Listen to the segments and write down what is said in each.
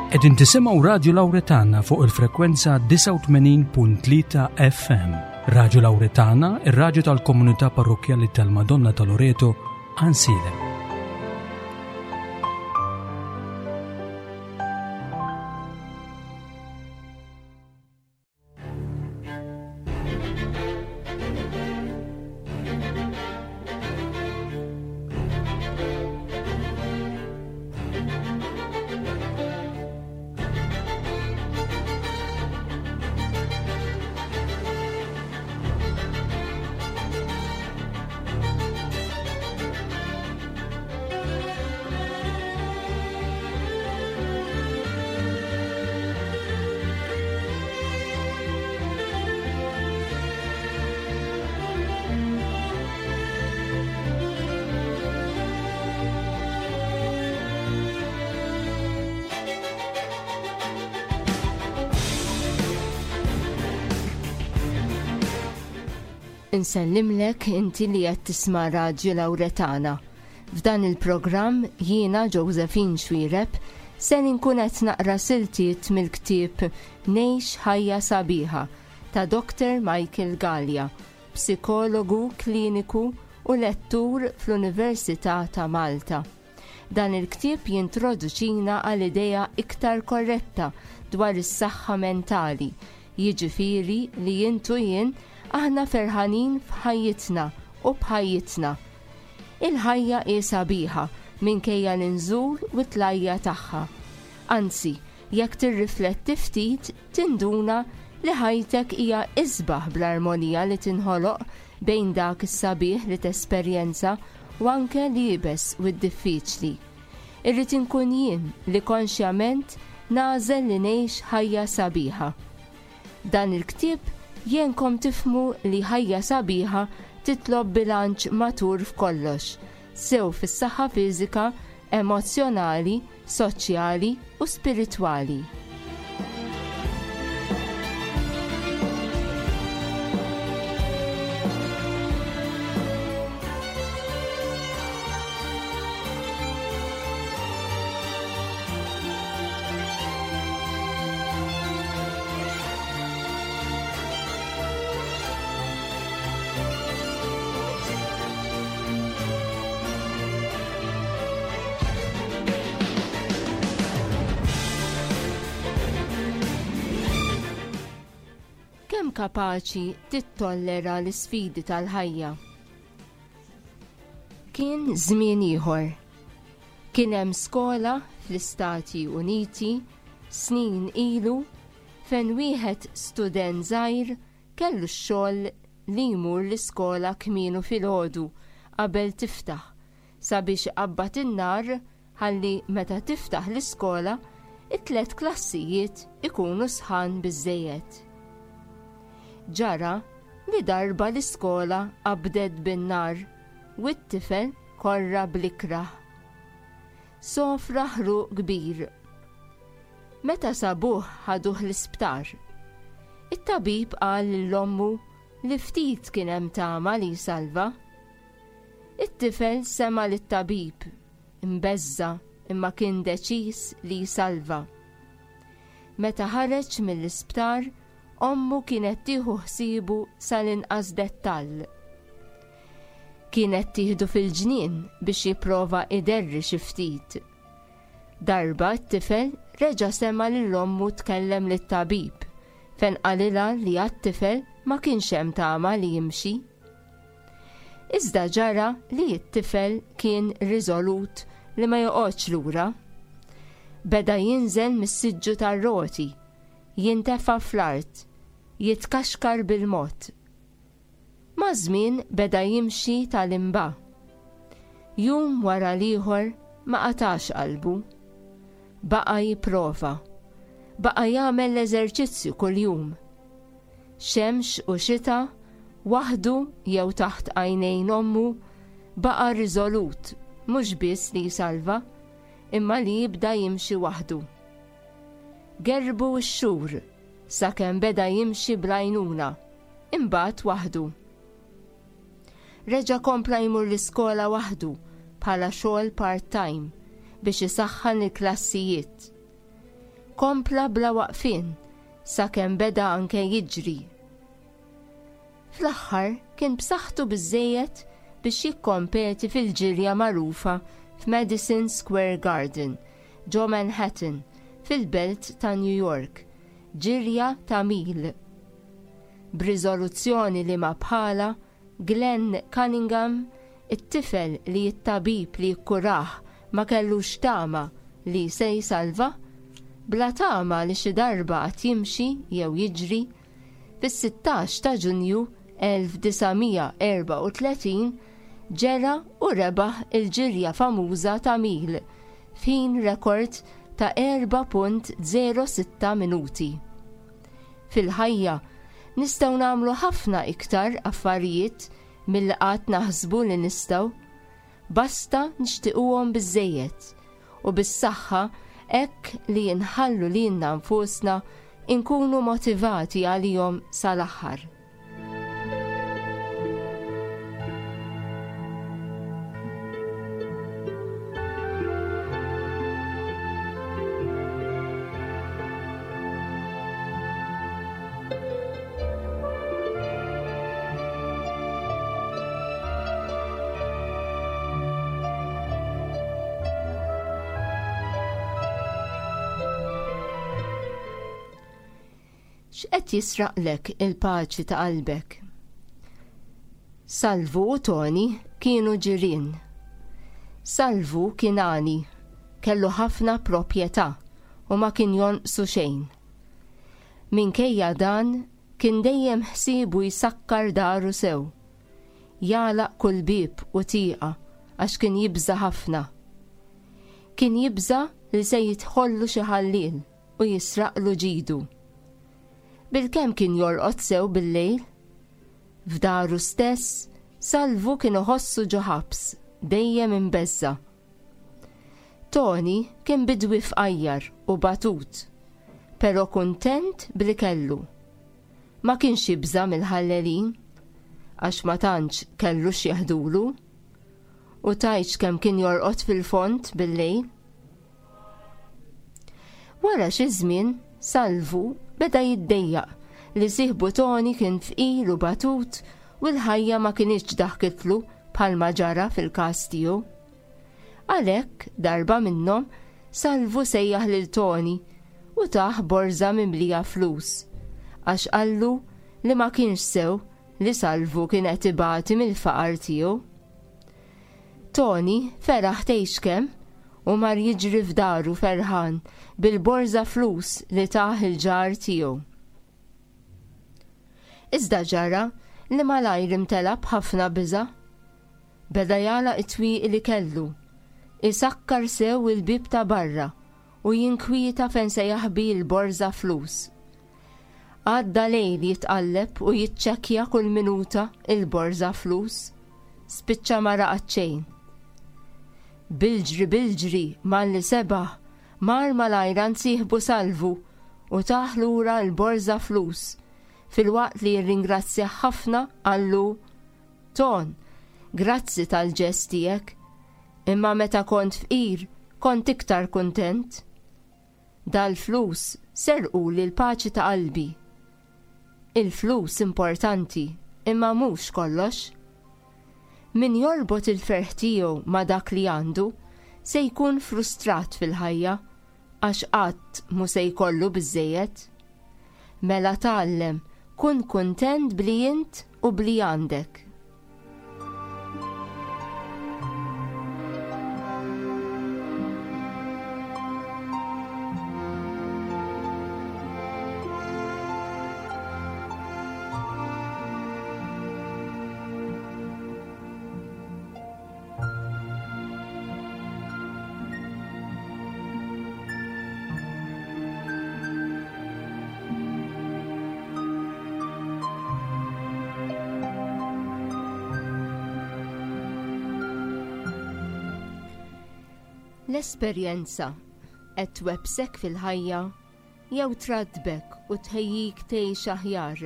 Qegħdin tisimgħu Radio Lawretana fuq il-frekwenza 89.3 FM. Radio Lawretana, ir-radju tal-Komunità Parrokjali tal-Madonna ta' Loreto, Ansile. Insellimlek inti li qed tisma' Radio Lawretana. F'dan il-programm jiena Josephine Xwireb se nkun qed naqra siltiet mill-ktieb Ngħix ħajja sabiħa ta' Dr. Michael Gallia, psikologu kliniku u lettur fl-Università ta' Malta. Dan il-ktieb jintroduċina għal idea iktar korretta dwar is-saħħa mentali, jiġifieri li intu jien aħna ferħanin f'ħajjitna u bħajjitna. Il-ħajja hi sabiħa minkejja l-inżur u t-tlajja tagħha. Anzi, jekk tirrifletti ftit tinduna li ħajtek hija isbaħ bl-armonija li tinħoloq bejn dak is-sabiħ li tesperjenza u anke li jibes u d-diffiċli. Irrid inkun jien li konxjament nażel li ngħix ħajja sabiħa. Dan il-ktieb jenkom tifmu li ħajja sabiħa titlob bilanċ matur f'kollox, sew fis-saħħa fiżika, emozzjonali, soċjali u spiritwali. Kemm kapaċi tittollera l-isfidi tal-ħajja? Kien żmien ieħor. Kien hemm skola fl-Istati Uniti snin ilu fejn wieħed student żgħir kellu x-xogħol li jmur l-iskola kmienu filgħodu qabel tiftaħ sabiex iqabbad in-nar ħalli meta tiftaħ l-iskola it-tliet klassijiet ikunu sħan biżżejjed. Ġara li darba l-iskola qabdet bin-nar u t-tifel korra bl-ikraħ. Sofra ħruq kbir. Meta sabuh ħaduh l-isptar. It-tabib qal lill-ommu li ftit kien hemm tama li jsalva. It-tifel sema lit-tabib imbeżza imma kien deċiż li jsalva. Meta ħareġ mill-isptar ommu kienet tieħu ħsibu sal-inqas dettall. Kienet tieħdu fil-ġnien biex jipprova iderri xi ftit. Darba t-tifel reġa' sema lill-ommu tkellem lit-tabib fejn qalilha li għat-tifel ma kienx hemm tama li jimxi. Iżda ġara li t-tifel kien riżolut li ma joqgħodx lura. Beda jinżel mis-siġġu tar-roti, jintefa' fl-art, jitkaxkar bil-mod. Ma' żmien beda jimxi tal-imba. Jum wara l-ieħor ma qatax qalbu. Baqa' jipprova. Baqa' jagħmel l-eżerċizzju kuljum. Xemx u xita, waħdu jew taħt għajnejn ommu, baqa' riżolut mhux biss li jsalva, imma li jibda jimxi waħdu. Gerbu x-xhur sakemm beda jimxi bl-għajnuna, imbagħad waħdu. Reġa' kompla jmur l-iskola waħdu bħala xogħol part-time biex isaħħan il-klassijiet. kompla bla waqfien sakemm beda anke jiġri. Fl-aħħar kien b'saħħtu biżżejjed biex jikkompeti fil-ġirja magħrufa f'Madison Square Garden ġo Manhattan fil-belt ta' New York, ġirja ta' mil. B'riżoluzzjoni li ma bħala Glenn Cunningham, it-tifel li it-tabib li jkuraħ ma kellux tama li se jsalva, bla tama li xi darba qatt jimxi jew jiġri, fis-16 ta' Ġunju 1934 ġera u rebaħ il-ġirja famuża ta' mil f'ħin rekord ta' 4.06 minuti. Fil-ħajja nistgħu nagħmlu ħafna iktar affarijiet milli qatt naħsbu li nistgħu, basta nixtiequhom biżżejjed u bis-saħħa hekk li nħallu lilna nfusna inkunu motivati għalihom sal-aħħar. X'qed jisraqlek il-paċi ta' qalbek? Salvu u Tony kienu ġirien. Salvu kien għani, kellu ħafna proprjetà u ma kien jonqsu xejn. Minkejja dan kien dejjem ħsiebu jsakkar daru sew. Jalaq kull bieb u tieqa għax kien jibża ħafna. Kien jibża li se jidħollu xi ħallien u jisraqlu ġidu. Bil-kemm kien jorqod sew bil-lejl? F'daru stess, Salvu kien iħossu ġo ħabs, dejjem imbeżza. Tony kien bidwi f'qajjar u batut, però kuntent bli kellu. Ma kienx jibża mill-ħallelin, għax ma tantx kellu x'jaħdulu, u tajx kemm kien jorqod fil-font bil-lejl. Wara xi żmien, Salvu beda jiddejjaq li sieħbu Tony kien fqir u batut u l-ħajja ma kienx daħkitlu bħalma ġara fil-każ tiegħu. Għalhekk darba minnhom Salvu sejjaħ lil Tony u taħ borża mimlija flus għax qallu li ma kienx sew li Salvu kien qed ibati mill-faqar tiegħu. Tony feraħ tgħix kemm u mar jiġri f'daru ferħan bil-borża flus li taħ il-ġar tiegħu. Iżda ġara li malajr imtelab ħafna biża'. Beda jagħlaq it-twieq li kellu, isakkar sew il-bib ta' barra u jinkwieta fejn se jaħbi l-borża flus. Għadda lejl jitqalleb u jiċċekkja kull minuta il-borża flus, spiċċa ma raqgħet xejn. Bil-ġri malli sebaħ mar malajran sieħbu Salvu u taħ lura l-borża flus fil-waqt li jirringrazzja ħafna għallu: Ton, grazzi tal-ġest tiegħek, imma meta kont fqir kont iktar kuntent. Dal-flus serquli l-paċi ta' qalbi. Il-flus importanti, imma mhux kollox. Min jorbot il-ferħ tiegħu ma' dak li għandu se jkun frustrat fil-ħajja għax qatt mu se jkollu biżżejjed. Mela tgħallem kun kuntent bli int u bli għandek. L-esperjenza qed twebsek fil-ħajja jew tradbek u tħejjik tgħix aħjar.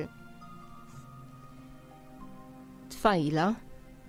Tfajla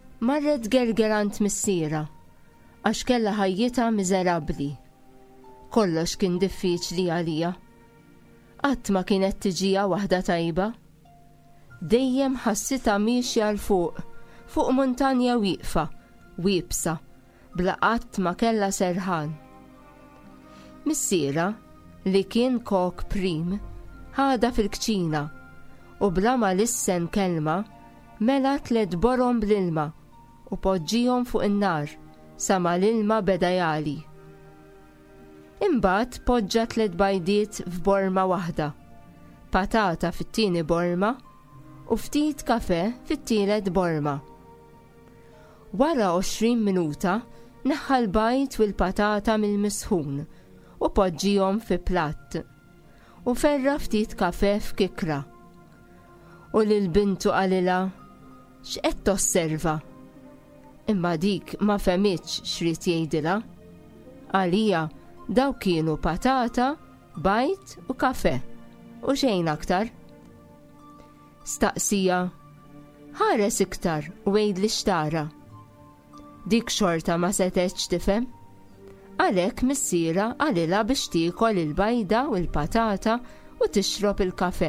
marret gergerant missiera għax kellha ħajjitha miżerabbli. kollox kien diffiċli għalija. Qatt ma kienet tiġija waħda tajba. Dejjem ħassita miexja l fuq muntanja wieqfa, wiebsa, bla qatt ma kellha serħan. Missiera li kien kok prim ħada fil-kċina u bla ma lissen kelma mela 3 borom bl-ilma u poġġihom fuq in-nar sa ma l-ilma beda jali. Imbagħad poġġa 3 bajdiet f'borma waħda, patata fit-tieni borma u ftit kafè fit-tielet borma. Wara 20 minuta neħħa l-bajd u l-patata mill-misħun u poġġihom fi platt u ferra ftit kafè f'kikra. U lil-bintu qalilha x'qed tosserva. Imma dik ma femitx x'rid jgħidilha. Għalija daw kienu patata, bajd u kafè u xejn aktar. Staqsija, ħares iktar u għejdli x'tara. Dik xorta ma setgħetx tifhem. Għalhekk missiera għalilha biex tiekol il-bajda u l-patata u tixrob il-kafè.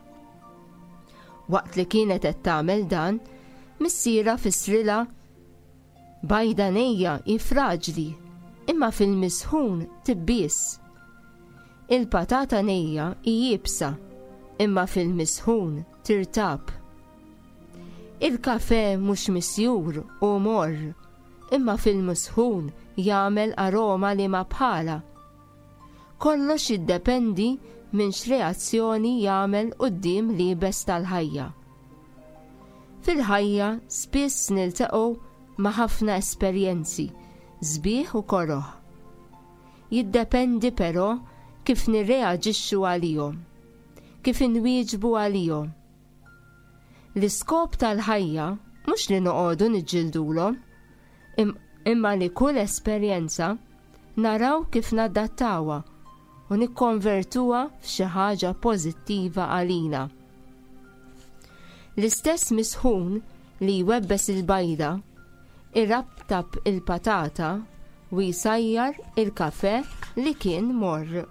Waqt li kienet qed tagħmel dan, missiera fisrilha bajda nejja ifraġli, imma fil-misħun tibbies. Il-patata nejja jibsa, imma fil-misħun tirtab. Il-kafè mhux misjur u morr, imma fil-misħun jagħmel aroma li ma bħala. Kollox jiddependi minn x'reazzjoni jagħmel quddiem liebes tal-ħajja. Fil-ħajja spiss niltaqgħu ma' ħafna esperjenzi, sbieħ u koroħ. Jiddependi però kif nirreaġixxu għalihom, kif inwieġbu għalihom. L-iskop tal-ħajja mhux li noqogħdu niġġildulhom, imma li kull esperjenza naraw kif nadattawha u nikkonvertuha f'xi ħaġa pożittiva għalina. L-istess misħun li jwebbes il-bajda irrabtab il-patata u jsajjar il-kafè li kien morr.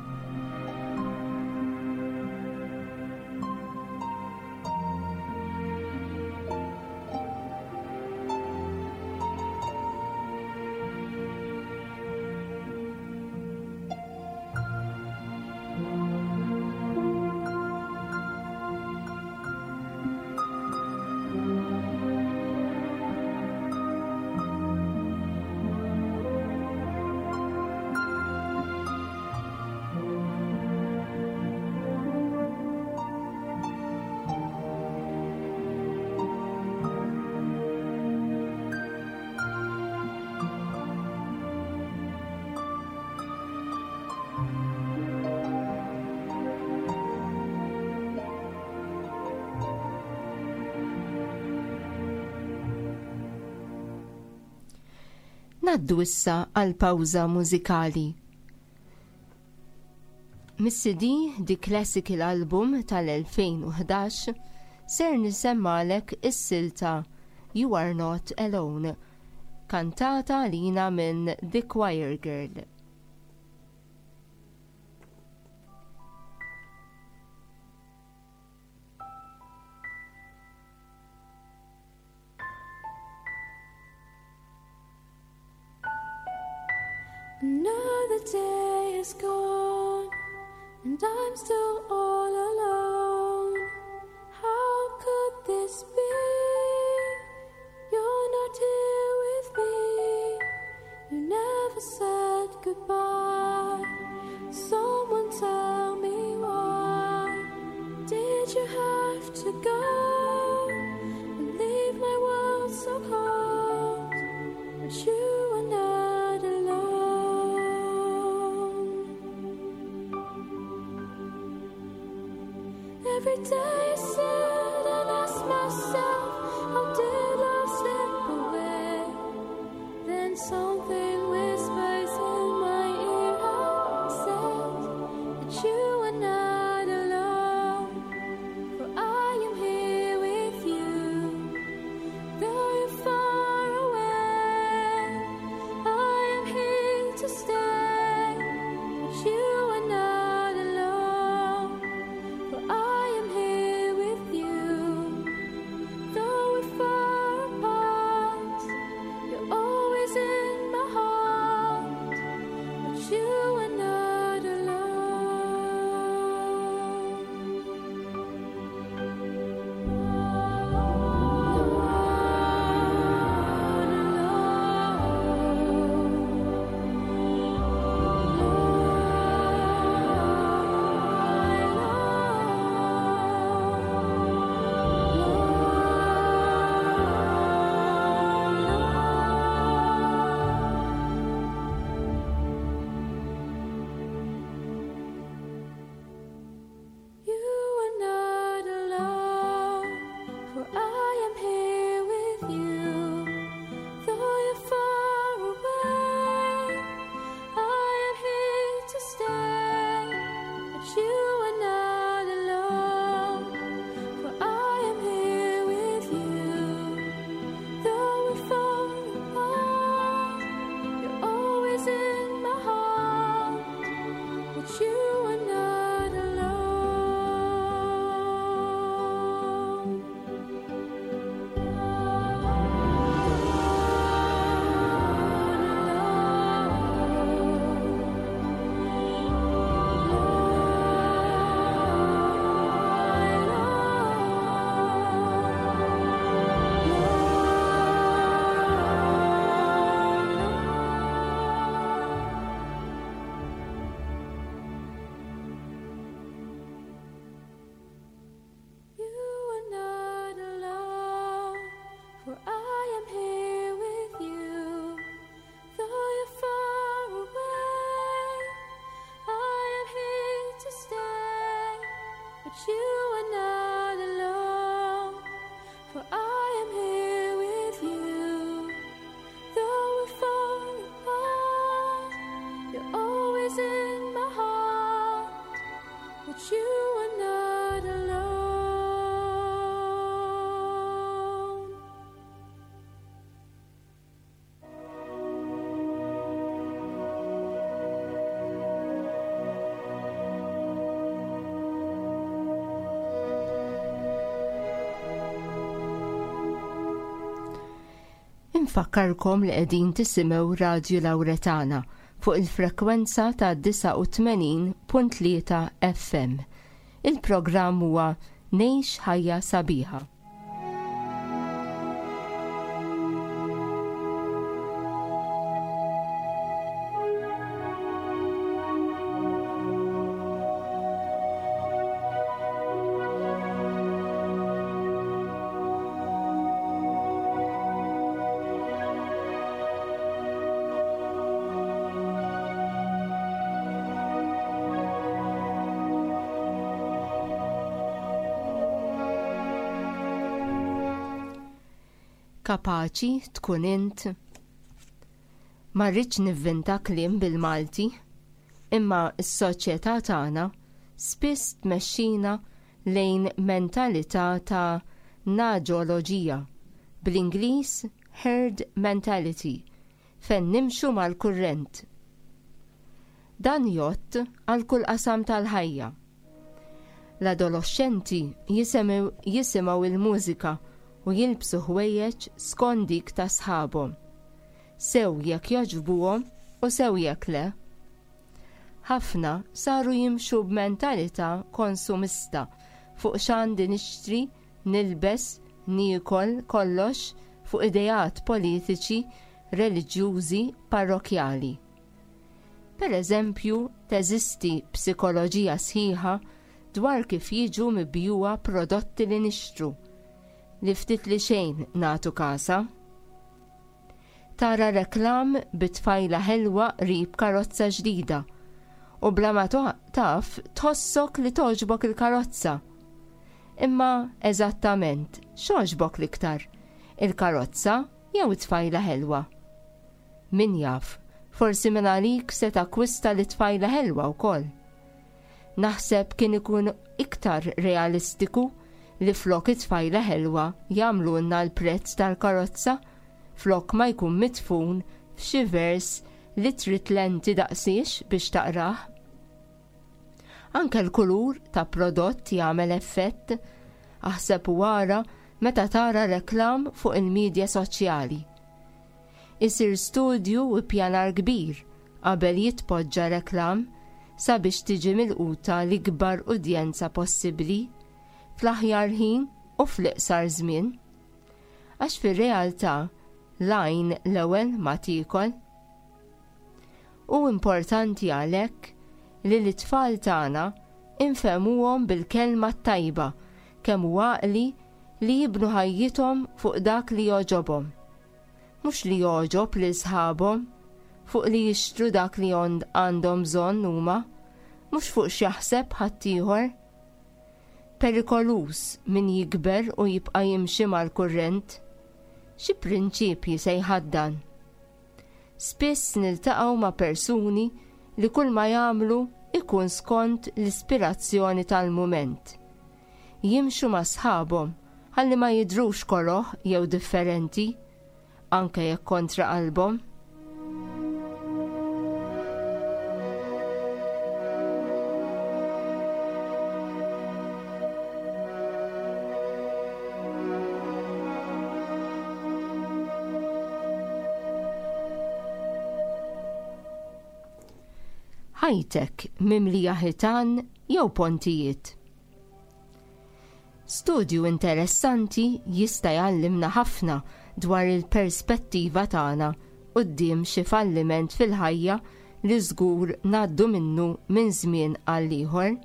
Naddu issa għal pawża mużikali. Mis-CD The Classical Album tal-2011 ser nisemmalek is-silta You Are Not Alone, kantata lina minn The Choir Girl. Another day is gone, and I'm still all alone. How could this be? You're not here with me. You never said goodbye. Someone tell me why. Did you have to go and leave my world so cold? But you are not alone. Every day I sit and ask myself, how did love slip away? Then something whispers in my ear and says that you are not alone. For I am here with you, though you're far away. I am here to stay, Infakkarkom li qegħdin tisimgħu Radju Lawretana fuq il-frekwenza ta' 89.3 FM. Il-programm huwa Ngħix ħajja sabiħa. Kapaċi tkun int. Ma rridx nivvinta kliem bil-Malti, imma s-soċjetà tagħna spiss tmexxina lejn mentalità ta' naġoloġija, bl-Ingliż herd mentality, fejn nimxu mal-kurrent. Dan jgħott għal kull qasam tal-ħajja. L-adolescenti jisimgħu il-mużika u jilbsu ħwejjeġ skont dik ta' sħabhom. Sew jekk jogħġbuhom u sew jekk le. Ħafna saru jimxu b'mentalità konsumista fuq x'għandi nixtri, nilbes, niekol kollox fuq idejat politiċi, reliġjużi, parrokjali. Pereżempju, teżisti psikoloġija sħiħa dwar kif jiġu mibjuwa prodotti li nixtru, li ftit li xejn nagħtu kasa. Tara reklam bit-tfajla ħelwa qrib karozza ġdida u bla ma taf tħossok li toġbok il-karozza. Imma eżattament x'għoġbok l-iktar, il-karozza jew it-tfajla ħelwa? Min jaf, forsi minn għalik se takkwista li tfajla ħelwa wkoll. Naħseb kien ikun iktar realistiku li flok it-tfajla ħelwa jagħmlulna l-prezz tal-karozza flok ma jkun mitfun f'xi vers li trid lenti daqsiex biex taqrah. Anke l-kulur ta' prodott jagħmel effett, aħseb wara meta tara reklam fuq il-midja soċjali. Isir studju u pjanar kbir qabel jitpoġġa reklam sabiex tiġi milquta l-ikbar udjenza possibbli fl-aħjar ħin u fl-iqsar żmien. Għax fir-realtà lajn l-ewwel ma tiekol. U importanti għalhekk li l-itfal tagħna infehmuhom bil-kelma tajba kemm għaqli li jibnu ħajjithom fuq dak li jogħġobhom. Mhux li jogħġob lil sħabhom, fuq li jixtru dak li għandhom bżonn huma, mhux fuq x'jaħseb ħaddieħor. Perikolus min jikber u jibqa' jimxi mal-kurrent. Xi prinċipji se jħaddan. Spiss niltaqgħu ma' persuni li kull ma jagħmlu ikun skont l-ispirazzjoni tal-mument. Jimxu ma' sħabhom ħalli ma jidhrux koroħ jew differenti, anke jekk kontra qalbhom. Ħajtek mimlija ħitan jew pontijiet. Studju interessanti jista' jgħallimna ħafna dwar il-perspettiva tagħna quddiem xi falliment fil-ħajja li żgur ngħaddu minnu minn żmien għal ieħor.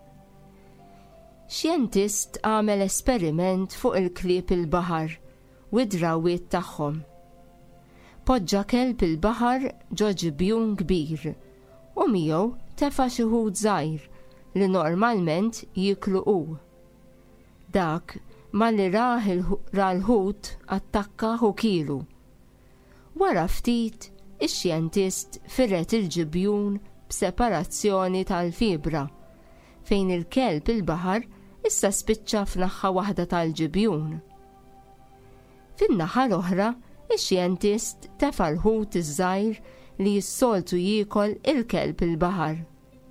Xjentist għamel esperiment fuq il-klieb il-baħar u d-drawwiet tagħhom. Poġġa kelb il-baħar ġo ġibjun kbir u miegħu tefa' xi ħut żgħir li normalment jiklu hu. Dak malli ra l-ħut attakka u kielu. Wara ftit, ix-xjentist firret il-ġibjun b'separazzjoni tal-fibra, fejn il-kelb il-baħar issa spiċċa f'naħħa waħda tal-ġibjun. Fin-naħa l-oħra, ix-xjentist tefa' l-ħut iż-żgħir li jissoltu jiekol il-kelb il-baħar.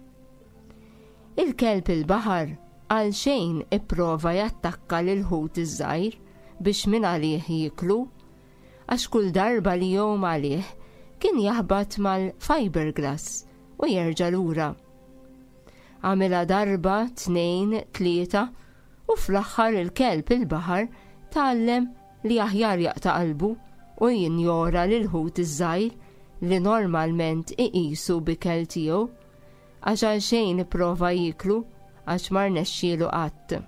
Il-kelb il-baħar għal xejn ipprova jattakka lil ħut iż-żgħir biex minn għalih jieklu, għax kull darba li jom għalih kien jaħbat mal-fiberglass u jerġa' lura. Għamilha darba, 2, 3 u fl-aħħar il-kelb il-baħar tgħallem li aħjar jaqta' qalbu u jinjora lil ħut iż-żgħir li normalment iqisu bikel tiegħu għax għal xejn ipprova jiklu għax ma rnexxielu qatt.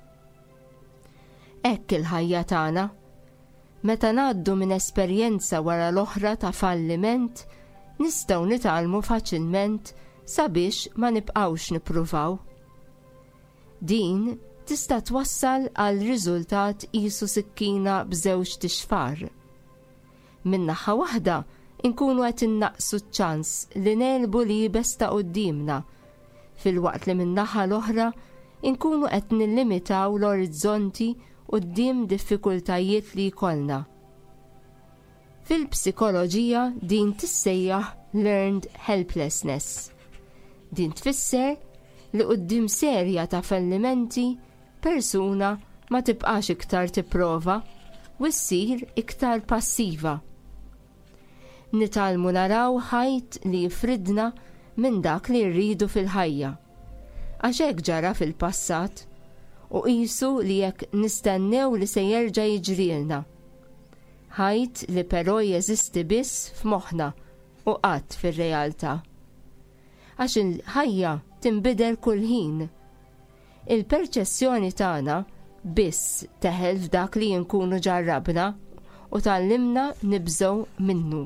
Hekk il-ħajja tagħna. Meta ngħaddu minn esperjenza wara l-oħra ta' falliment, nistgħu nitgħallmu faċilment sabiex ma nibqgħux nippruvaw. Din tista' twassal għal riżultat qisu sikkina b'żewġ tixfar. Min naħa waħda inkunu qed innaqsu ċ-ċans li nelbu liebes ta' qudiemna, filwaqt li min naħa l-oħra inkunu qed nillimitaw l-orizzonti quddiem diffikultajiet li jkollna. Fil-psikoloġija din tissejjaħ learned helplessness. Din tfisser li quddiem serja ta' fallimenti persuna ma tibqax iktar tipprova u ssir iktar passiva. Nitgħallmu naraw ħajt li jifridna minn dak li rridu fil-ħajja, għax hekk ġara fil-passat u qisu li jekk nistennew li se jerġa' jiġrilna. Ħajt li però jeżisti biss f'moħħna u qatt fir-realtà. Għax il-ħajja tinbidel kull ħin. Il-perċessjoni tagħna biss teħel f'dak li nkunu ġarrabna u tallimna nibżgħu minnu.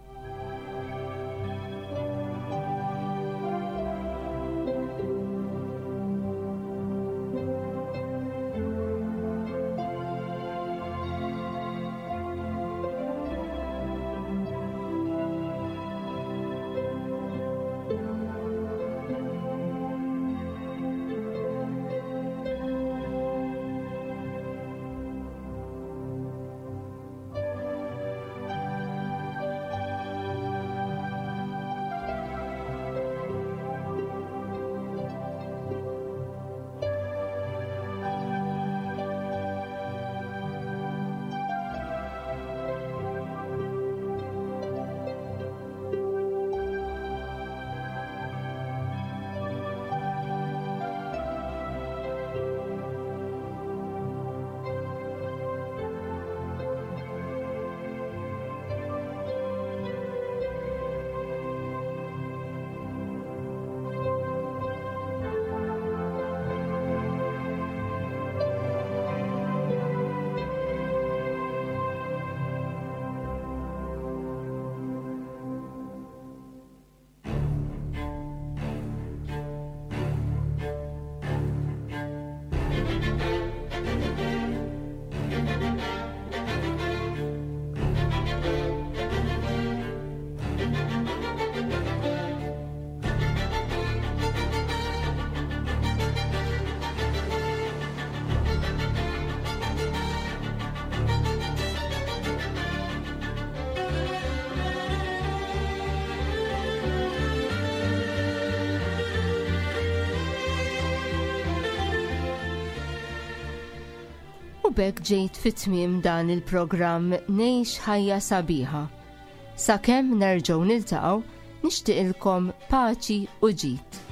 U bekk ġejt fit-tmiem dan il-programm Ngħix ħajja sabiħa. Sakemm nerġgħu niltaqgħu nixtieqilkom paċi u ġid.